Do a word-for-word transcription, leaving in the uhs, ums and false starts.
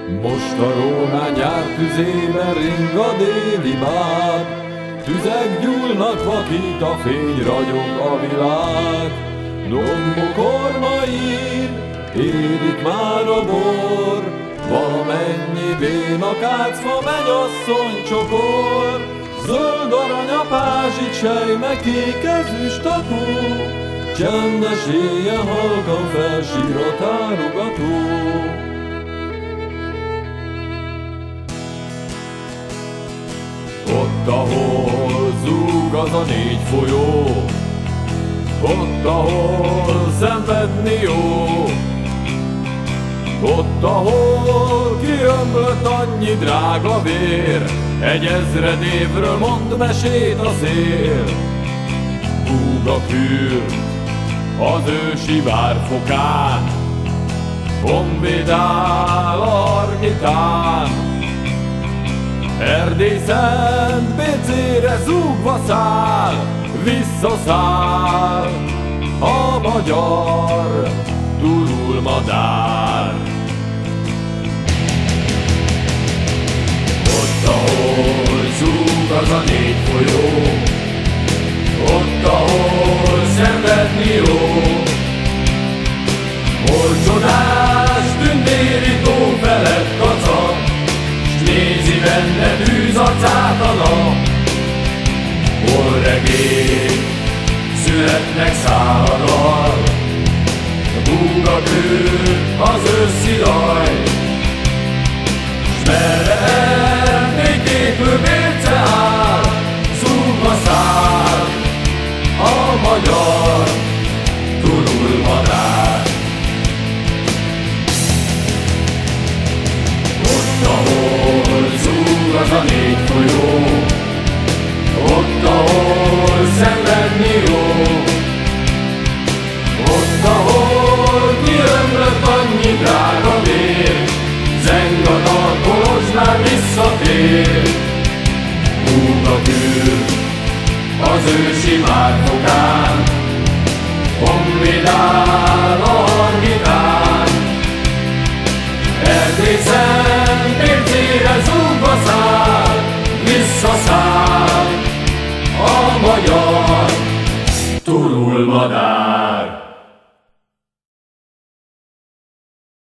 Most a Róna nyár tüzében ring a déli báb, tüzek gyúlnak, vakít a fény, ragyog a világ. Dombok ormain érik már a bor, valamennyi vén a kácfa mennyasszony csokor. Zöld arany a pázsit sejme, kék ezüst a tó, csendes éjjel halkan felsír a tárogató. Ott, ahol zúg az a négy folyó, ott, ahol szenvedni jó, ott, ahol kiömlött annyi drága vér, egy ezred évről mond mesét a szél. Húg a kürt az ősi várfokán, honvéd áll a Arnyitán. Erdély Szent Bécére zúgva száll, visszaszáll a magyar turulmadár. Ott, ahol zúg az a négy folyó, ott, ahol szenvedni jó, hol csodás tündéri tó felett kacag, s nézi benne bűz arcát a nap. Hol regény születnek szálladdal, búg a kő az őszi raj,